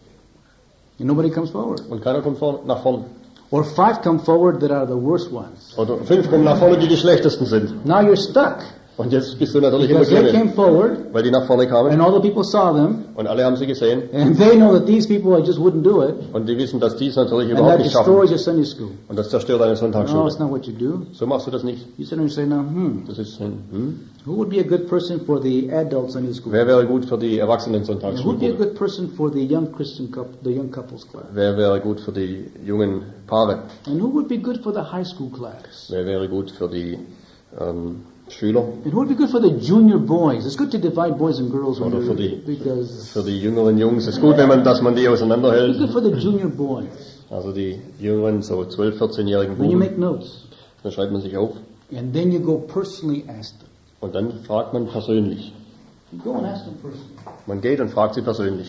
And nobody comes forward. Und keiner kommt vor, nach vorne. Or five come forward that are the worst ones. Oder fünf kommen nach vorne, die die schlechtesten sind. Now you're stuck. Und jetzt bist du natürlich immer Because they Klemme, came forward weil die nach vorne kamen and all the people saw them und alle haben sie gesehen and they know that these people just wouldn't do it. und die wissen, dass die es natürlich And überhaupt that nicht schaffen. destroys your Sunday school. Und das zerstört eine No, Sonntagsschule. it's not what you do. So machst du das nicht. You sit there and say, now, hmm, Das ist ein, hm? who would be a good person for the adult Sunday school? Wer wäre gut für die Erwachsenen And who would be a Sonntagsschule? good person for the young Christian couple, the young couples class? Wer wäre gut für die jungen Paare? And who would be good for the high school class? Wer wäre gut für die ähm, Schüler? And who would be good for the junior boys? It's good to divide boys and girls when Oder you're, für die- because Für die jüngeren Jungs ist gut, wenn man, dass man die it's auseinanderhält. good for the junior boys. Also die jüngeren, so zwölf-, vierzehnjährigen Then you Buben. make notes. Dann schreibt man sich auf And then you go personally ask them. und dann fragt man persönlich. You go and ask them personally. Man geht und fragt sie persönlich.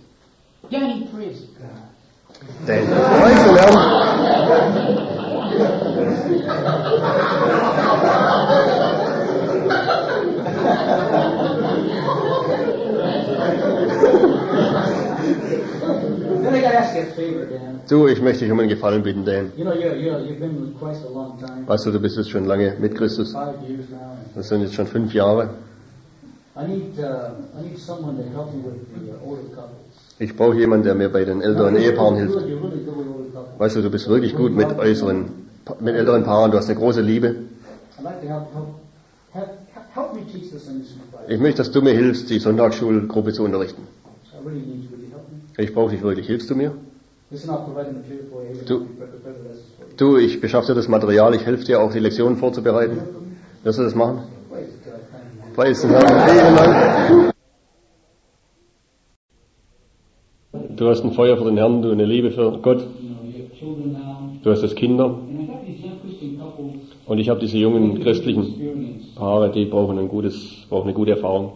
Daddy, praise God. Denn Preis zu lernen. Then I got to ask you a favor, Dan. Du, ich möchte dich um einen Gefallen bitten, Dan. You know, you're, you're, you've been with Christ a long time. Weißt du, du bist jetzt schon lange mit Christus. Five years now. Das sind jetzt schon fünf Jahre. I need, uh, I need someone to help me with the uh, older couples. Ich brauche jemanden, der mir bei den älteren Ehepaaren hilft. Weißt du, du bist wirklich gut mit äußeren, mit älteren Paaren, du hast eine große Liebe. Ich möchte, dass du mir hilfst, die Sonntagsschulgruppe zu unterrichten. Ich brauche dich wirklich. Hilfst du mir? Du, du, ich beschaffe dir das Material, ich helfe dir auch, die Lektionen vorzubereiten. Wirst du das machen? Preis den Herrn. Vielen Dank. Du hast ein Feuer für den Herrn, du eine Liebe für Gott. Du hast jetzt Kinder. Und ich habe diese jungen christlichen Paare, die brauchen ein gutes, brauchen eine gute Erfahrung.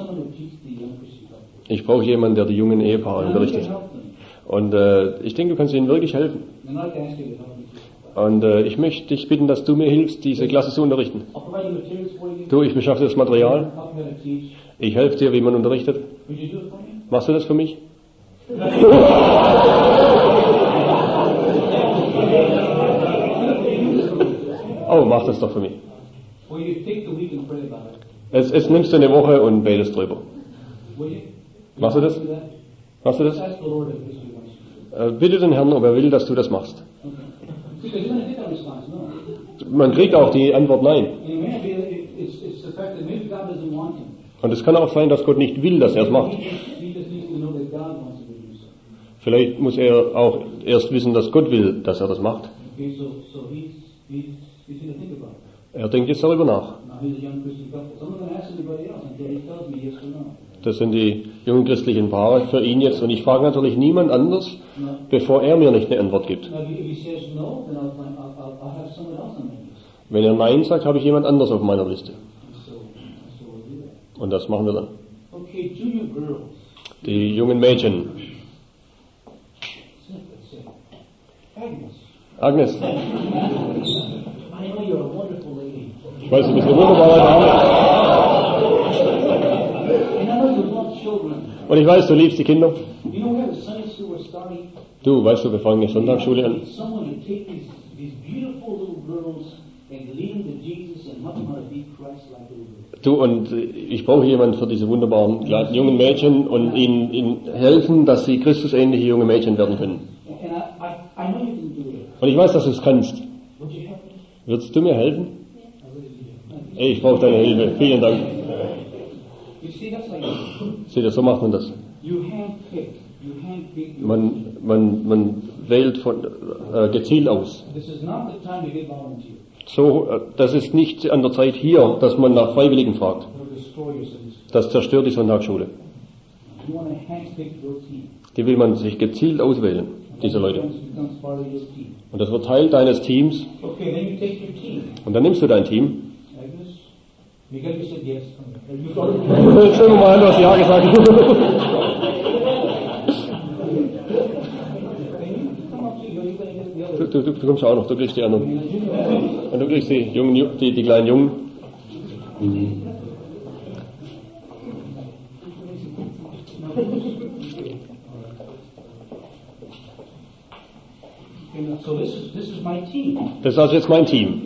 Ich brauche jemanden, der die jungen Ehepaare unterrichtet. Und äh, ich denke, du kannst ihnen wirklich helfen. Und äh, ich möchte dich bitten, dass du mir hilfst, diese Klasse zu unterrichten. Du, ich beschaffe das Material. Ich helfe dir, wie man unterrichtet. Machst du das für mich? Oh, mach das doch für mich. Jetzt, jetzt nimmst du eine Woche und betest drüber. Machst du das? Machst du das? Äh, bitte den Herrn, ob er will, dass du das machst. Man kriegt auch die Antwort Nein. Und es kann auch sein, dass Gott nicht will, dass er es macht. Vielleicht muss er auch erst wissen, dass Gott will, dass er das macht. Er denkt jetzt darüber nach. Das sind die jungen christlichen Paare für ihn jetzt. Und ich frage natürlich niemand anders, bevor er mir nicht eine Antwort gibt. Wenn er Nein sagt, habe ich jemand anders auf meiner Liste. Und das machen wir dann. Die jungen Mädchen. Agnes. Ich weiß, du bist eine wunderbare Dame. Und ich weiß, du liebst die Kinder. Du, weißt du, wir fangen eine Sonntagsschule an. Du, und ich brauche jemanden für diese wunderbaren jungen Mädchen und ihnen, ihnen helfen, dass sie Christusähnliche junge Mädchen werden können. Und ich weiß, dass du es kannst. Würdest du mir helfen? Ey, ich brauche deine Hilfe. Vielen Dank. Seht ihr, so macht man das. Man, man, man wählt von, äh, gezielt aus. So, äh, das ist nicht an der Zeit hier, dass man nach Freiwilligen fragt. Das zerstört die Sonntagsschule. Die will man sich gezielt auswählen, diese Leute. Und das wird Teil deines Teams. Und dann nimmst du dein Team. Jetzt schauen wir mal an, was Ja gesagt hat. Du, du, du kommst auch noch, du kriegst die anderen. Und du kriegst die jungen, die, die kleinen Jungen. Mhm. Das ist also jetzt mein Team.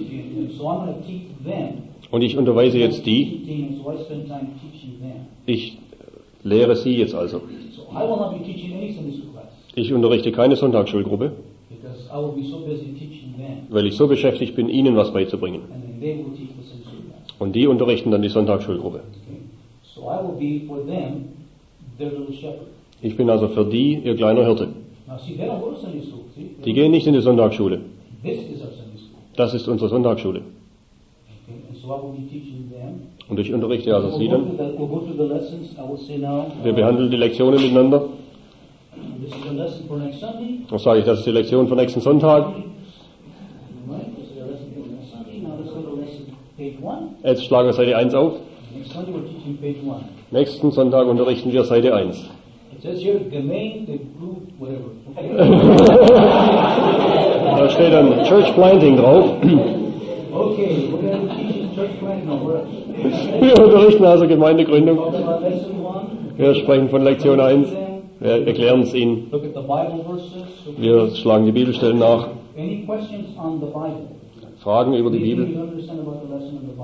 Und ich unterweise jetzt die. Ich lehre sie jetzt also. Ich unterrichte keine Sonntagsschulgruppe, weil ich so beschäftigt bin, ihnen was beizubringen. Und die unterrichten dann die Sonntagsschulgruppe. Ich bin also für die ihr kleiner Hirte. Die gehen nicht in die Sonntagsschule. Das ist unsere Sonntagsschule. Und ich unterrichte also sie dann. Wir behandeln die Lektionen miteinander. Dann sage ich, das ist die Lektion für nächsten Sonntag. Jetzt schlagen wir Seite eins auf. Nächsten Sonntag unterrichten wir Seite eins. Da steht dann Church Planting drauf. Wir unterrichten also Gemeindegründung. Wir sprechen von Lektion eins. Wir erklären es Ihnen. Wir schlagen die Bibelstellen nach. Fragen über die Bibel.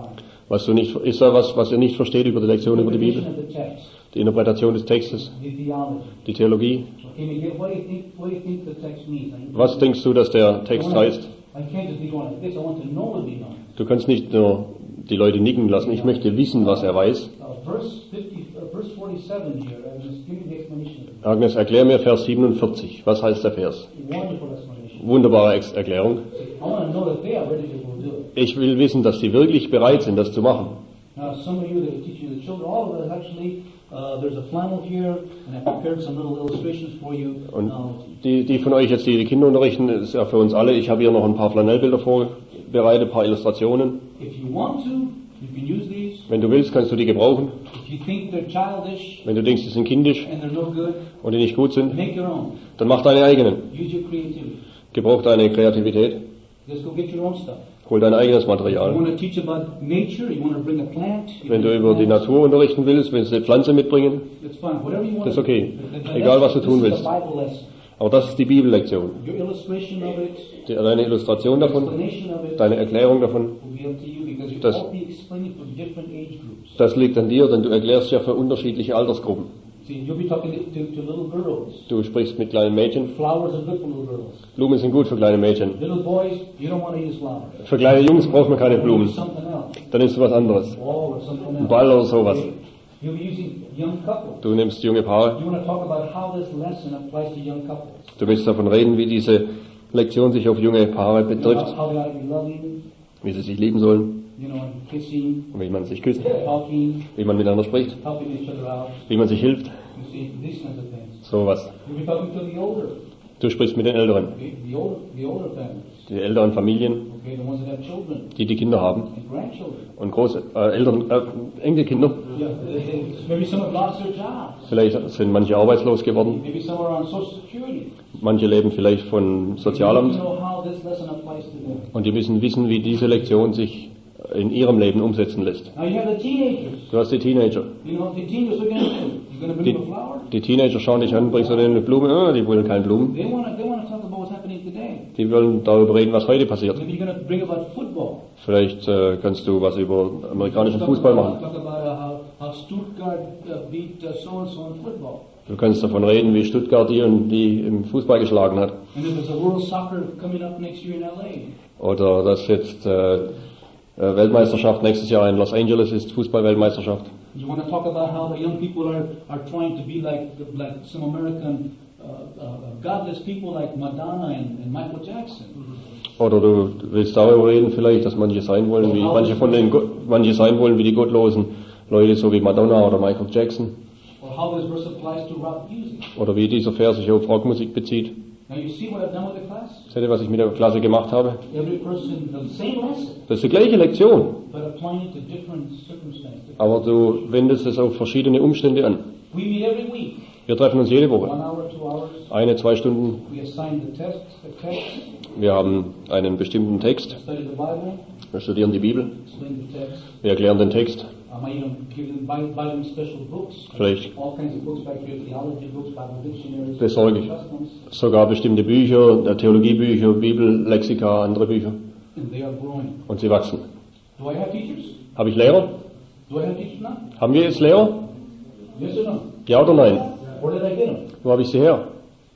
Was du nicht, ist da was, was ihr nicht versteht über die Lektion über die Bibel? Interpretation of the text, Die Interpretation des Textes, the theology. die Theologie. Okay, Miguel, what do you think? What do you think the text means? I- Was denkst du, dass der Text heißt? I can't just be going like this. I want to know what he knows. Du kannst nicht nur die Leute nicken lassen. Ich möchte wissen, was er weiß. Uh, verse fifty, uh, verse forty-seven here. Uh, just give me the explanation. of it. Agnes, erklär mir Vers siebenundvierzig. Was heißt der Vers? Wonderful explanation. Wunderbare Ex Erklärung. I want to know that they are ready to go do it. Ich will wissen, dass sie wirklich bereit sind, das zu machen. Now, some of you that are teaching the children, all of us actually, uh, there's a flannel here, and I prepared some little illustrations for you. Und Now, die, die von euch jetzt, die die Kinder unterrichten, ist ja für uns alle. Ich habe hier noch ein paar Flanellbilder vorbereitet, ein paar Illustrationen. if you want to, you can use these. Wenn du willst, kannst du die gebrauchen. If you think they're childish Wenn du denkst, die sind kindisch and they're no good, und die nicht gut sind, make your own. dann mach deine eigenen. Use your creativity. Gebrauch deine Kreativität. Just go get your own stuff. Hol dein eigenes You want Material. to teach about nature, you want to bring a plant. you Wenn can du über die plant. Natur unterrichten willst, willst du eine Pflanze mitbringen, It's fine. Whatever you want das ist to okay. do. That- Egal, was du that's- tun this willst. is a Bible lesson. Aber das ist die Bibellektion. Your illustration of it, Die, deine Illustration davon, explanation of it, deine Erklärung davon, will be up to you because you'll Das- all be explaining for different age groups. das liegt an dir, denn du erklärst ja für unterschiedliche Altersgruppen. See, you'll be talking to, to, to little girls. Du sprichst mit kleinen Mädchen. Flowers are good for little girls. Blumen sind gut für kleine Mädchen. Little boys, you don't want to use flowers. Für kleine Jungs braucht man keine Blumen. Use something else. Dann nimmst du was anderes. Ball or something else. Ein Ball oder sowas. Okay? You'll be using young couples. Du nimmst junge Paare. You want to talk about how this lesson applies to young couples. Du willst davon reden, wie diese Lektion sich auf junge Paare You know, betrifft, how, how they ought to be loving, wie sie sich lieben sollen, you know, and kissing, und wie man sich küsst, talking, wie man miteinander spricht, helping each other out. wie man sich hilft, You see, these kinds of things. sowas. You'll be talking to the older, Du sprichst mit den Älteren, okay? the older, the older families, die älteren Familien, okay, the ones that have children die die Kinder haben and grandchildren. und große äh, Eltern, äh, Enkelkinder. Yeah, they- they- maybe some have lost their jobs. Vielleicht sind manche arbeitslos geworden, Maybe some are on Social Security. manche leben vielleicht von You need Sozialamt to know how this lesson applies to them. und die müssen wissen, wie diese Lektion sich in ihrem Leben umsetzen lässt. Now you have the teenagers. Du hast die Teenager. You know, the teenagers, what are you going to do? You're going to bring Die, them a flower? die Teenager schauen dich an, bringst du denen eine Blume? Ah, die wollen keine Blumen. They want to they want to talk about what's happening today. Die wollen darüber reden, was heute passiert. Maybe you're going to bring about football. Vielleicht äh, kannst du was über amerikanischen Fußball machen. Talk about uh, how, how Stuttgart uh, beat uh, so and so in football. Du kannst davon reden, wie Stuttgart die und die im Fußball geschlagen hat. And if there's a World Soccer coming up next year in L A. Oder dass jetzt äh, äh, Weltmeisterschaft nächstes Jahr in Los Angeles ist, Fußball-Weltmeisterschaft. You want to talk about how the young people are, are trying to be like like some American uh, uh, godless people like Madonna and, and Michael Jackson. Oder du willst darüber reden vielleicht, dass manche sein wollen, wie manche von den Go- manche sein wollen wie die gottlosen Leute, so wie Madonna oder Michael Jackson. Or how this verse applies to rock music. Oder wie dieser Vers sich auf Rockmusik bezieht. Now you see what I've done with the class? Seht ihr, was ich mit der Klasse gemacht habe? Every person, the same lesson, Das ist die gleiche Lektion, but applying it to different circumstances. aber du wendest es auf verschiedene Umstände an. We meet every week, Wir treffen uns jede one Woche. hour, two hours. Eine, zwei Stunden. We assign the test, the text, Wir haben einen bestimmten Text. study the Bible, Wir studieren die Bibel. explain the text. Wir erklären den Text. I might even give them, buy, buy them special books. Vielleicht All kinds of books, back here, theology books, Bible dictionaries, besorge ich customs, sogar bestimmte Bücher, Theologiebücher, Bibellexika, andere Bücher. and they are growing. Und sie wachsen. Do I have teachers? Habe ich Lehrer? Do I have teachers now? Haben wir jetzt Lehrer? Yes or no? Ja oder nein? Where did I get them? Wo habe ich sie her?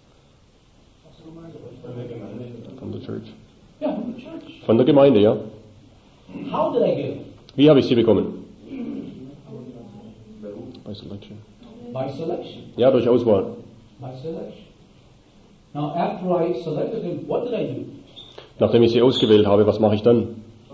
From the church. Yeah, from the church. Von der Gemeinde, ja. How did I get them? Wie habe ich sie bekommen? By selection. By selection. Ja, durch Auswahl. By selection. Now, after I selected them, what did I do? Nachdem ich sie ausgewählt habe, was mache ich dann?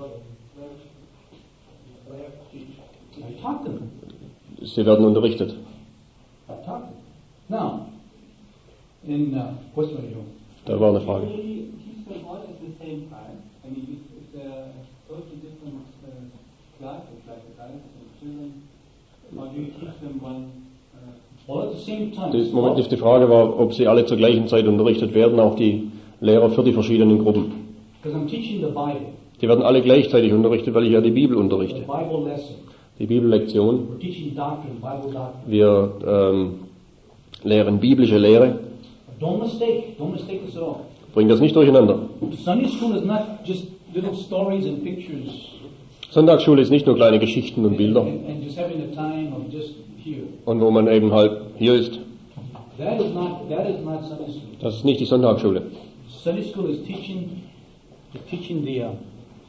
I taught them. Sie werden unterrichtet. I taught them. Now, in uh, question you. Da war eine Frage. Do you teach them all at the same time? I mean, if, if there are totally different uh, classes, like adults and children, or do you teach them one? Uh, All at the same time. Die, Moment, die Frage war, ob sie alle zur gleichen Zeit unterrichtet werden, auch die Lehrer für die verschiedenen Gruppen. Because I'm teaching the Bible. Die werden alle gleichzeitig unterrichtet, weil ich ja die Bibel The unterrichte. Bible lesson. Die Bibellektion. We're teaching doctrine, Bible doctrine. Wir ähm, lehren biblische Lehre. Don't mistake. Don't mistake this at all. Bring das nicht durcheinander. Sunday school is not just little stories and pictures. Sonntagsschule ist nicht nur kleine Geschichten und Bilder. and, and just having the time of just here. Und wo man eben halt hier ist. That is not that is not Sunday school. Das ist nicht die Sonntagsschule. Sunday school is teaching, is teaching the, uh,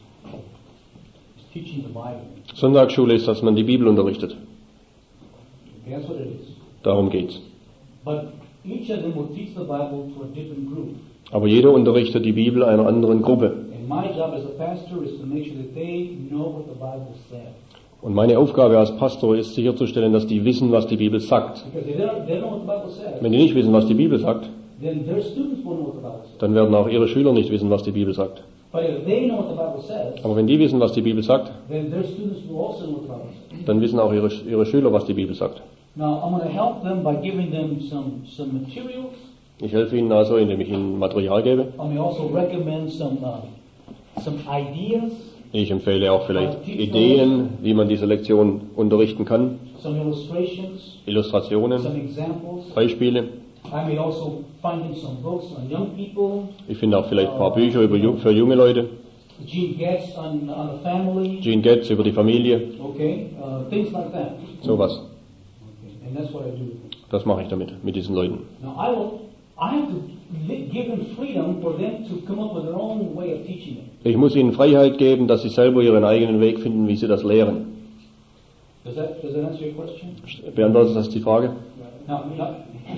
is teaching the Bible. Sonntagsschule ist, dass man die Bibel unterrichtet. Okay, that's what it is. Darum geht's. But each of them will teach the Bible to a different group. Aber jeder unterrichtet die Bibel einer anderen Gruppe. And my job as a pastor is to make sure that they know what the Bible says. Und meine Aufgabe als Pastor ist sicherzustellen, dass die wissen, was die Bibel sagt. Because if they don't, they don't know what the Bible says, Wenn die nicht wissen, was die Bibel sagt, then their students won't know what the Bible says. dann werden auch ihre Schüler nicht wissen, was die Bibel sagt. But if they know what the Bible says, Aber wenn die wissen, was die Bibel sagt, then their students will also know what the Bible says. dann wissen auch ihre, ihre Schüler, was die Bibel sagt. Now, I'm going to help them by giving them some, some materials. Ich helfe ihnen also, indem ich ihnen Material gebe. I may also recommend some, uh, some ideas, Ich empfehle auch vielleicht Ideen, wie man diese Lektion unterrichten kann, some illustrations, Illustrationen, some examples. Beispiele. I may also find them some books on young people. Ich finde auch vielleicht ein paar Bücher über, ju- für junge Leute. Gene Getz on, on the family. Gene Getz über die Familie, Okay, uh, things like that. sowas. Okay. And that's what I do. Das mache ich damit, mit diesen Leuten. Now I will, I have to li- give them freedom for them to come up with their own way of teaching it. Ich muss ihnen Freiheit geben, dass sie selber ihren eigenen Weg finden, wie sie das lehren. Does that, does that answer your question? Beantwortet das die Frage? Now, now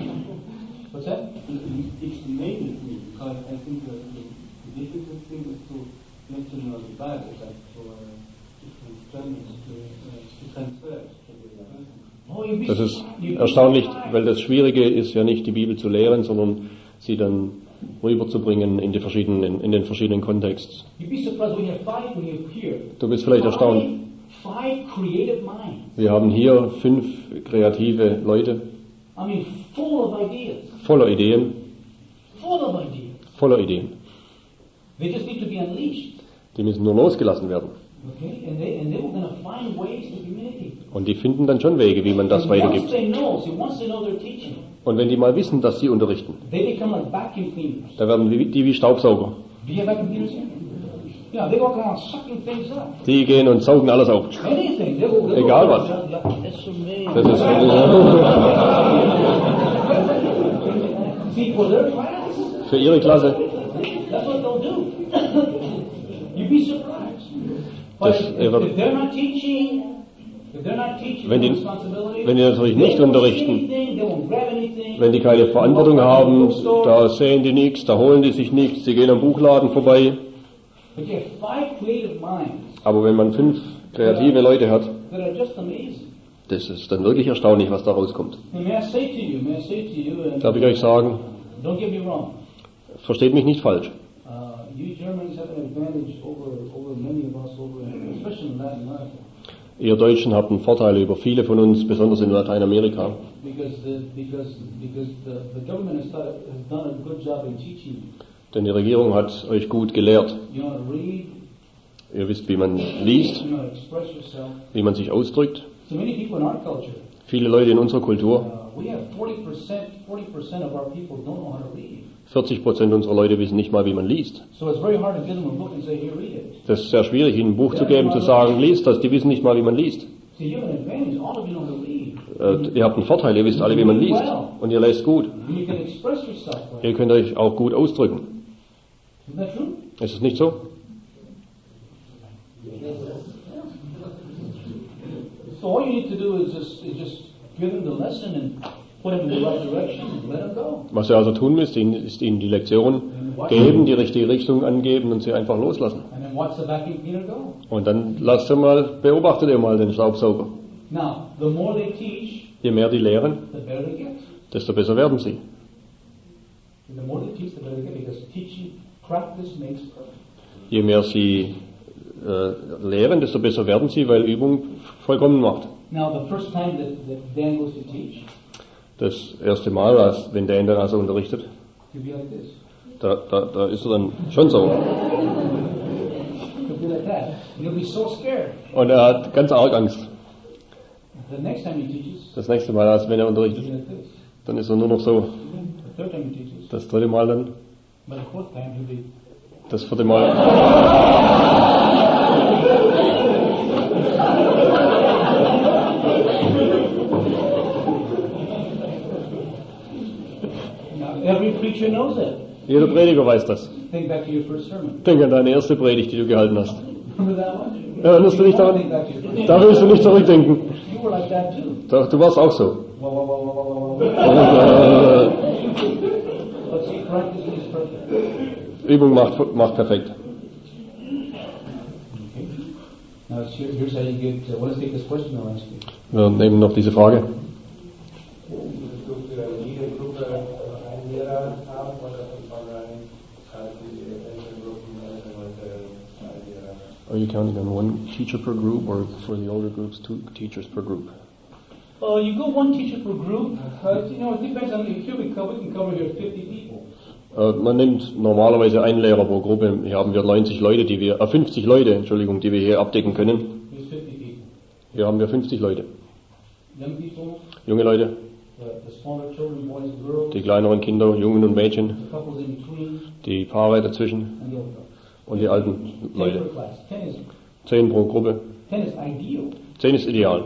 what's that? It's amazing to me because I think the, the, the difficult thing is to get to know the Bible, like for uh, different studies to, uh, to transfer to the person. Oh, you'd be Das ist surprised. You'd be erstaunlich, surprised. weil das Schwierige ist ja nicht die Bibel zu lehren, sondern sie dann rüberzubringen in, die verschiedenen, in den verschiedenen Kontexten. You'd be surprised when you find when you hear. Du bist vielleicht erstaunt. Five, five creative minds. Wir haben hier fünf kreative Leute, I mean, full of ideas. voller Ideen, Full of ideas. voller Ideen. They just need to be unleashed. Die müssen nur losgelassen werden. Okay? And they and they were going to find ways to communicate. Und die finden dann schon Wege, wie man das And once weitergibt. they know, see, once they know they're teaching, Und wenn die mal wissen, dass sie unterrichten, they become like vacuum cleaners. da werden die die wie Staubsauger. Do you have vacuum cleaners here? Yeah, they walk around sucking things up. Die gehen und saugen alles auf. Anything. They will, they Egal will, was. That's amazing. Das ist See, for their class, für ihre Klasse. that's what they'll do. You'd be surprised. But Das, if, äh, if they're not teaching, if they're not teaching Wenn die- responsibility, wenn die natürlich nicht they won't see unterrichten, anything, they won't grab anything. Wenn die keine Verantwortung haben, da sehen die nichts, da holen die sich nichts, sie gehen am Buchladen vorbei. But you have five creative minds Aber wenn man fünf kreative Leute hat, that are just amazing. das ist dann wirklich erstaunlich, was da rauskommt. And may I say to you, may I say to you, and Darf ich euch sagen, don't get me wrong, versteht mich nicht falsch. uh, you Germans have an advantage over, over many of us, over, especially in Latin America, Ihr Deutschen habt einen Vorteil über viele von uns, besonders in Lateinamerika. because the, because, because the, the government has, done- has done a good job in teaching you. Denn die Regierung hat euch gut gelehrt. You know how to read, Ihr wisst, wie man liest, you know how to express yourself. wie man sich ausdrückt. So many people in our culture, Viele Leute in unserer uh, Kultur, we have forty percent, forty percent of our people don't know how to read. vierzig Prozent unserer Leute wissen nicht mal, wie man liest. So it's very hard to give them a book and say, here, read it. Das ist sehr schwierig, ihnen ein Buch zu geben, zu sagen, liest das. Die wissen nicht mal, wie man liest. So you have an advantage, all of you know how to read. Äh, ihr habt einen Vorteil, ihr wisst alle, wie man liest. Und ihr lest gut. And you can express yourself well. Ihr könnt euch auch gut ausdrücken. Isn't that true? Ist es nicht so? So all you need to do is just, is just give them the lesson and put them in the right direction and let them go. Was ihr also tun müsst, ist ihnen die Lektion geben, die richtige Richtung angeben und sie einfach loslassen. And then watch the vacuum cleaner go. Und dann lasst ihr mal, beobachtet ihr mal den Staubsauger. Now, the more they teach, Je mehr die lehren, the better they get. desto besser werden sie. And the more they teach, the better they get, because teaching, practice makes perfect. Je mehr sie äh, lehren, desto besser werden sie, weil Übung vollkommen macht. Now, the first time that, that Dan goes to teach, Das erste Mal, als, wenn der ihn dann also unterrichtet, he'll be like this. da, da, da ist er dann schon so. He'll be like that. And he'll be so scared. Und er hat ganz arg Angst. The next time he teaches, Das nächste Mal, als wenn er he'll unterrichtet, be like this. dann ist er nur noch so. The third time he teaches, Das dritte Mal dann, but the fourth time he'll be. das vierte Mal. Every preacher knows that. Jeder Prediger weiß das. Think back to your first sermon. Denk an deine erste Predigt, die du gehalten hast. Remember that one? Erinnerst du dich daran? Think back to your first Da willst du nicht zurückdenken. You were like that too. Doch, du warst auch so. But see, practice is perfect. Übung macht, macht perfekt. Now here- here's how you get. Uh, well, let's take this question I'll ask you. Wir nehmen noch diese Frage. Für jede Gruppe einen Lehrer haben oder von vornherein halt die Elterngruppen ein Lehrer? Are you counting on one teacher per group or for the older groups, two teachers per group? Uh, you go one teacher per group. Uh, you know, it depends on. Here we cover. We can cover here fifty people. Äh, man nimmt normalerweise einen Lehrer pro Gruppe. Hier haben wir neunzig Leute, die wir, äh, fünfzig Leute, Entschuldigung, die wir hier abdecken können. Here's fifty people. Hier haben wir fünfzig Leute. Young people, Junge Leute, the, the smaller children, boys and girls, die kleineren Kinder, Jungen und Mädchen, the couples in between, die Paare dazwischen and the older couple. und die alten Ten Leute. per class. Ten is Zehn pro Gruppe. ten is ideal. Zehn ist ideal.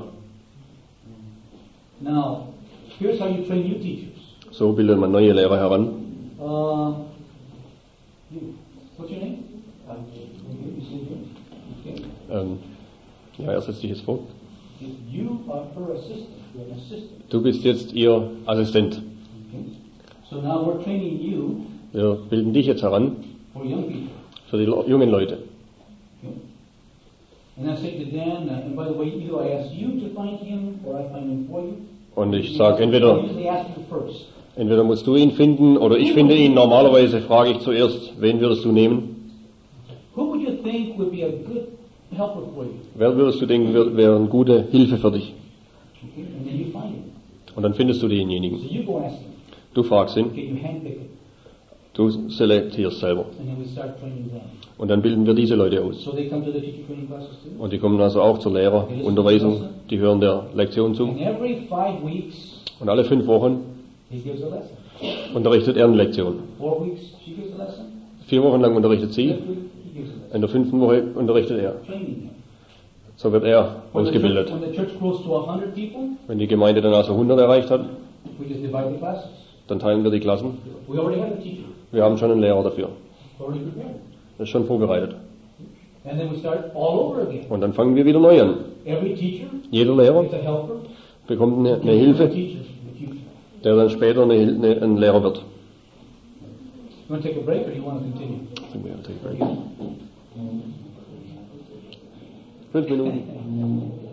Now, here's how you train new teachers. So bildet man neue Lehrer heran. Uh, you, what's your name? Um, okay, you sit here. Okay. Ähm, ja, er setzt dich jetzt vor. You are her assistant. You're an assistant. Du bist jetzt ihr Assistent. Okay. So now we're training you Wir bilden dich jetzt heran for young people. für die lo- jungen Leute. Okay. And I say to Dan, uh, and by the way, either I ask you to find him or I find him for you. Und ich sage I entweder, usually ask you first. entweder musst du ihn finden oder ich finde ihn. Normalerweise frage ich zuerst, wen würdest du nehmen? Who would you think would be a good helper for you? Wer würdest du denken, wär- wäre eine gute Hilfe für dich? Okay. And then you find him. Und dann findest du So denjenigen. you go ask him. Du fragst ihn, Okay, you handpick him. du selektierst selber. And then we start training them. Und dann bilden wir diese Leute aus. So they come to the teacher training classes too. Und die kommen also auch zur Lehrerunterweisung, die hören der Lektion zu. And every five weeks, Und alle fünf Wochen he gives a lesson. unterrichtet er eine Lektion. Four weeks, she gives a lesson. Vier Wochen lang unterrichtet sie, Fifth week, he gives a lesson. in der fünften Woche unterrichtet er. Training him. So wird er When the, church, ausgebildet. when the church grows to a hundred people, Wenn die Gemeinde dann also hundert erreicht hat, we just divide the classes. dann teilen wir die Klassen. We already have a teacher. Wir haben schon einen Lehrer dafür. Already prepared. Das ist schon vorbereitet. And then we start all over again. Und dann fangen wir wieder neu an. Every teacher Jeder Lehrer gets a helper. bekommt eine, eine A Hilfe, teacher in the future. der dann später eine, Hil- eine, ein Lehrer wird. You want to take a break or do you want to continue? Fünf Minuten.